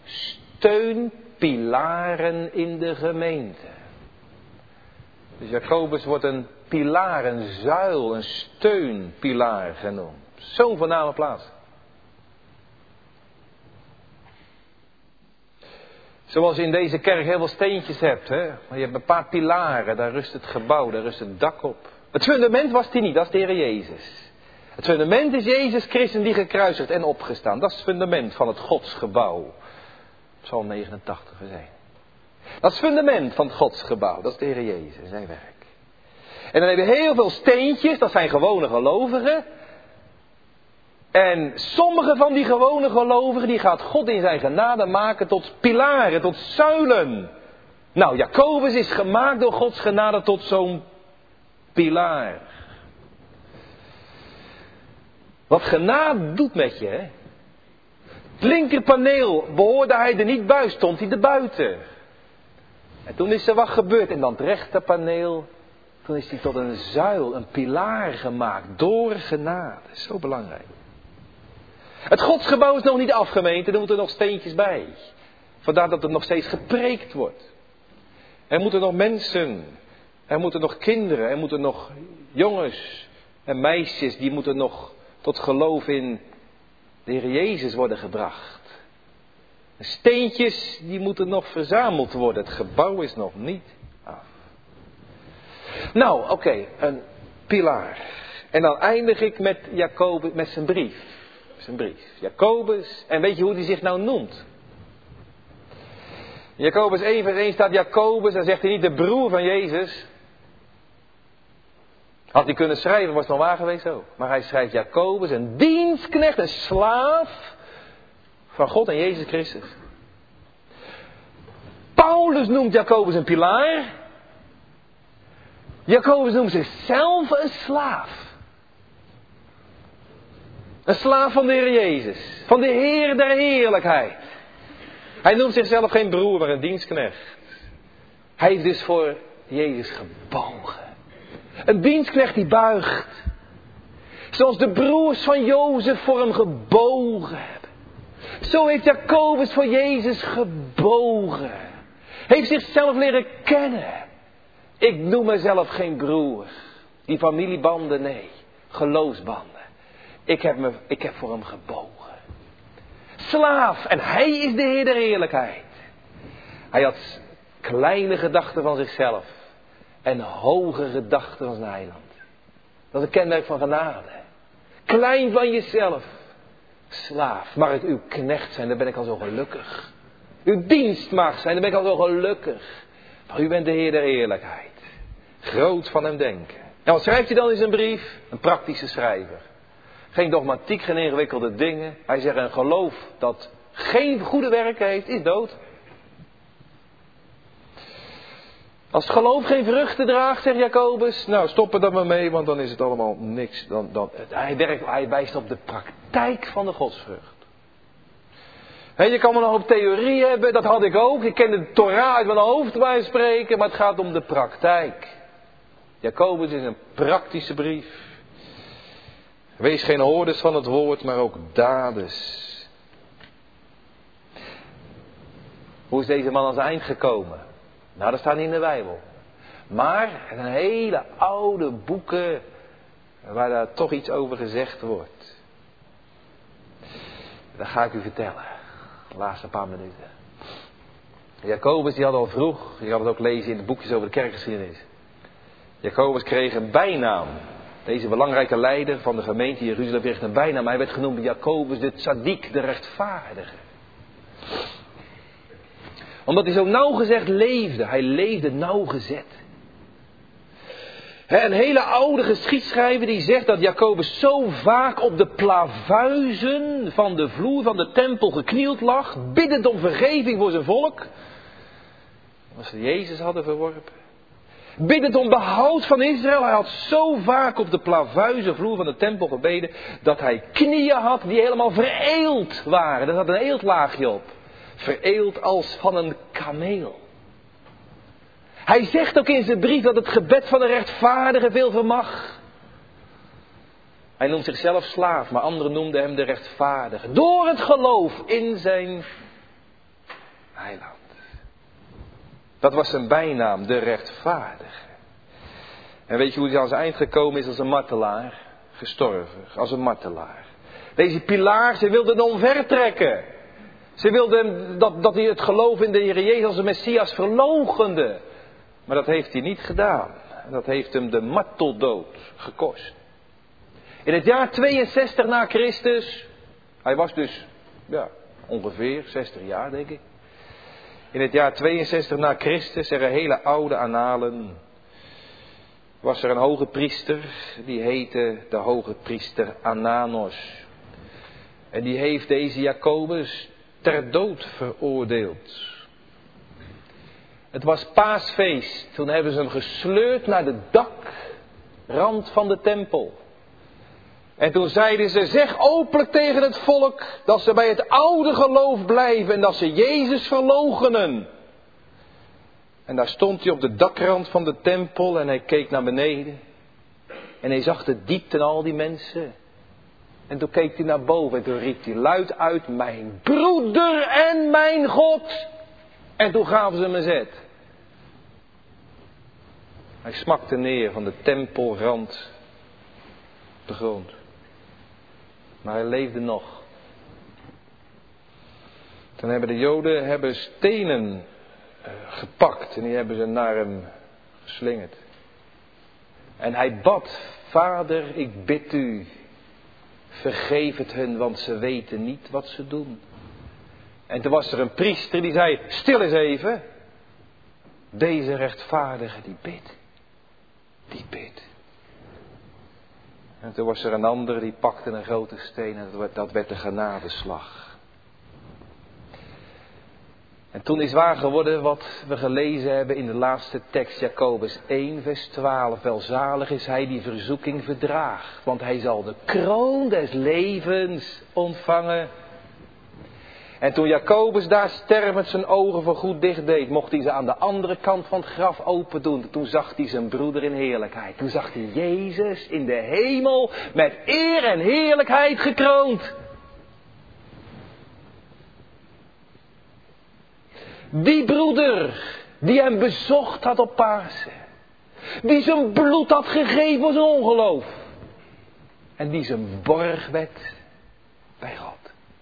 S1: steunpilaren in de gemeente. Dus Jacobus wordt een pilaar, een zuil, een steunpilaar genoemd. Zo'n voorname plaats. Zoals je in deze kerk heel veel steentjes hebt. Hè? Maar je hebt een paar pilaren, daar rust het gebouw, daar rust het dak op. Het fundament was die niet, dat is de Heer Jezus. Het fundament is Jezus Christus die gekruisigd en opgestaan. Dat is het fundament van het godsgebouw. Psalm 89 we zijn. Dat is het fundament van het godsgebouw, dat is de Heer Jezus, zijn werk. En dan heb je heel veel steentjes, dat zijn gewone gelovigen. En sommige van die gewone gelovigen, die gaat God in zijn genade maken tot pilaren, tot zuilen. Nou, Jacobus is gemaakt door Gods genade tot zo'n pilaar. Wat genade doet met je, hè? Het linkerpaneel behoorde hij er niet bij, stond hij er buiten. En toen is er wat gebeurd en dan het rechterpaneel, toen is hij tot een zuil, een pilaar gemaakt door genade. Zo belangrijk. Het godsgebouw is nog niet afgemeend, er moeten nog steentjes bij. Vandaar dat er nog steeds gepreekt wordt. Er moeten nog mensen, er moeten nog kinderen, er moeten nog jongens en meisjes, die moeten nog tot geloof in de Heer Jezus worden gebracht. Steentjes, die moeten nog verzameld worden. Het gebouw is nog niet af. Nou, oké, een pilaar. En dan eindig ik met Jacobus, met zijn brief. Zijn brief. Jacobus. En weet je hoe hij zich nou noemt? In Jacobus 1 vers 1 staat Jacobus. Dan zegt hij niet de broer van Jezus. Had hij kunnen schrijven, was het nog waar geweest ook. Maar hij schrijft Jacobus, een dienstknecht, een slaaf van God en Jezus Christus. Paulus noemt Jacobus een pilaar. Jacobus noemt zichzelf een slaaf. Een slaaf van de Heer Jezus. Van de Heer der heerlijkheid. Hij noemt zichzelf geen broer, maar een dienstknecht. Hij heeft dus voor Jezus gebogen. Een dienstknecht die buigt. Zoals de broers van Jozef voor hem gebogen hebben. Zo heeft Jacobus voor Jezus gebogen. Heeft zichzelf leren kennen. Ik noem mezelf geen broer. Die familiebanden, nee. Geloofsbanden. Ik heb voor hem gebogen. Slaaf. En hij is de Heer der heerlijkheid. Hij had kleine gedachten van zichzelf. En hoge gedachten van zijn heiland. Dat is een kenmerk van genade. Klein van jezelf. Slaaf. Mag ik uw knecht zijn, dan ben ik al zo gelukkig. Uw dienstmaagd zijn, dan ben ik al zo gelukkig. Maar u bent de Heer der eerlijkheid. Groot van hem denken. En wat schrijft hij dan in zijn brief? Een praktische schrijver. Geen dogmatiek, geen ingewikkelde dingen. Hij zegt een geloof dat geen goede werken heeft, is dood. Als het geloof geen vruchten draagt, zegt Jacobus, nou stop er dan maar mee, want dan is het allemaal niks. Hij wijst op de praktijk van de godsvrucht. Je kan wel een hoop theorie hebben, dat had ik ook. Ik ken de Torah uit mijn hoofd bij spreken, maar het gaat om de praktijk. Jacobus is een praktische brief. Wees geen hoorders van het woord, maar ook daders. Hoe is deze man aan zijn eind gekomen? Nou, dat staat niet in de Bijbel. Maar er zijn hele oude boeken waar daar toch iets over gezegd wordt. Dat ga ik u vertellen. De laatste paar minuten. Jacobus die had al vroeg, je kan het ook lezen in de boekjes over de kerkgeschiedenis. Jacobus kreeg een bijnaam. Deze belangrijke leider van de gemeente Jeruzalem kreeg een bijnaam. Hij werd genoemd Jacobus de tzaddik, de rechtvaardige. Omdat hij zo nauwgezet leefde. Hij leefde nauwgezet. Een hele oude geschiedschrijver die zegt dat Jacobus zo vaak op de plavuizen van de vloer van de tempel geknield lag, biddend om vergeving voor zijn volk. Als ze Jezus hadden verworpen. Biddend om behoud van Israël. Hij had zo vaak op de plavuizen vloer van de tempel gebeden, dat hij knieën had die helemaal vereeld waren. Er zat een eeltlaagje op. Vereeld als van een kameel. Hij zegt ook in zijn brief dat het gebed van de rechtvaardige veel vermag. Hij noemt zichzelf slaaf, maar anderen noemden hem de rechtvaardige. Door het geloof in zijn heiland. Dat was zijn bijnaam, de rechtvaardige. En weet je hoe hij aan zijn eind gekomen is? Als een martelaar. Gestorven, als een martelaar. Deze pilaar, ze wilden hem omvertrekken. Ze wilden dat hij het geloof in de Heer Jezus als de Messias verloochende. Maar dat heeft hij niet gedaan. Dat heeft hem de marteldood gekost. In het jaar 62 na Christus. Hij was dus ongeveer 60 jaar denk ik. In het jaar 62 na Christus, er hele oude annalen. Was er een hoge priester. Die heette de hoge priester Ananos. En die heeft deze Jacobus ter dood veroordeeld. Het was paasfeest. Toen hebben ze hem gesleurd naar de dakrand van de tempel. En toen zeiden ze, zeg openlijk tegen het volk dat ze bij het oude geloof blijven en dat ze Jezus verloochenen. En daar stond hij op de dakrand van de tempel en hij keek naar beneden. En hij zag de diepte en al die mensen. En toen keek hij naar boven en toen riep hij luid uit, mijn broeder en mijn God. En toen gaven ze hem een zet. Hij smakte neer van de tempelrand op de grond. Maar hij leefde nog. Toen hebben de Joden stenen gepakt en die hebben ze naar hem geslingerd. En hij bad, Vader, ik bid u, vergeef het hun, want ze weten niet wat ze doen. En toen was er een priester die zei, stil eens even. Deze rechtvaardige die bidt. Die bidt. En toen was er een ander die pakte een grote steen en dat werd de genadeslag. En toen is waar geworden wat we gelezen hebben in de laatste tekst, Jacobus 1 vers 12. Welzalig is hij die verzoeking verdraagt, want hij zal de kroon des levens ontvangen. En toen Jacobus daar stervend zijn ogen voorgoed dicht deed, mocht hij ze aan de andere kant van het graf open doen. Toen zag hij zijn broeder in heerlijkheid. Toen zag hij Jezus in de hemel met eer en heerlijkheid gekroond. Die broeder die hem bezocht had op Pasen. Die zijn bloed had gegeven voor zijn ongeloof. En die zijn borg werd bij God.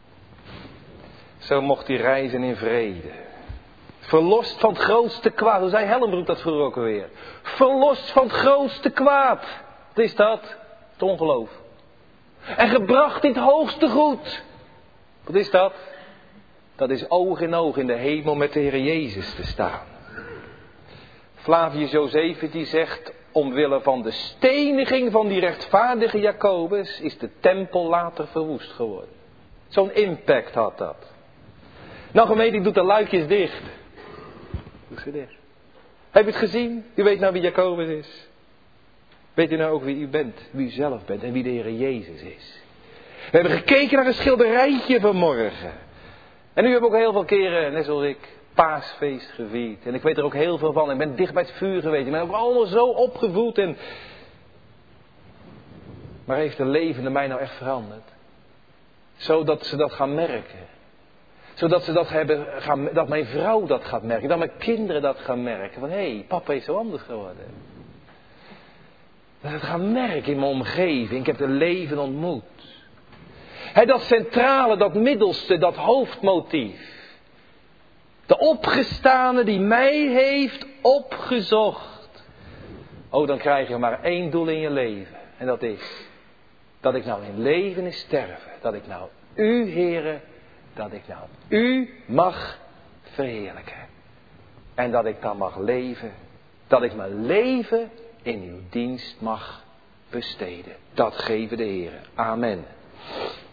S1: Zo mocht hij reizen in vrede. Verlost van het grootste kwaad. Hoe zei Hellenbroek dat vroeger ook alweer? Verlost van het grootste kwaad. Wat is dat? Het ongeloof. En gebracht in het hoogste goed. Wat is dat? Dat is oog in oog in de hemel met de Heer Jezus te staan. Flavius Josephus die zegt, omwille van de steniging van die rechtvaardige Jacobus is de tempel later verwoest geworden. Zo'n impact had dat. Nou gemeente, ik doe de luikjes dicht. Doe ze dicht. Heb je het gezien? U weet nou wie Jacobus is. Weet u nou ook wie u bent, wie u zelf bent en wie de Heer Jezus is. We hebben gekeken naar een schilderijtje vanmorgen. En u hebt ook heel veel keren, net zoals ik, paasfeest gevierd. En ik weet er ook heel veel van. Ik ben dicht bij het vuur geweest. Ik ben ook allemaal zo opgevoed. Maar heeft de levende mij nou echt veranderd? Zodat ze dat gaan merken. Zodat ze dat mijn vrouw dat gaat merken. Dat mijn kinderen dat gaan merken. Van hé, papa is zo anders geworden. Dat ze het gaan merken in mijn omgeving. Ik heb de leven ontmoet. Dat centrale, dat middelste, dat hoofdmotief. De opgestane die mij heeft opgezocht. Oh, dan krijg je maar één doel in je leven. En dat is, dat ik nou in leven is sterven. Dat ik nou u, Heere, dat ik nou u mag verheerlijken. En dat ik dan mag leven. Dat ik mijn leven in uw dienst mag besteden. Dat geven de Heere. Amen.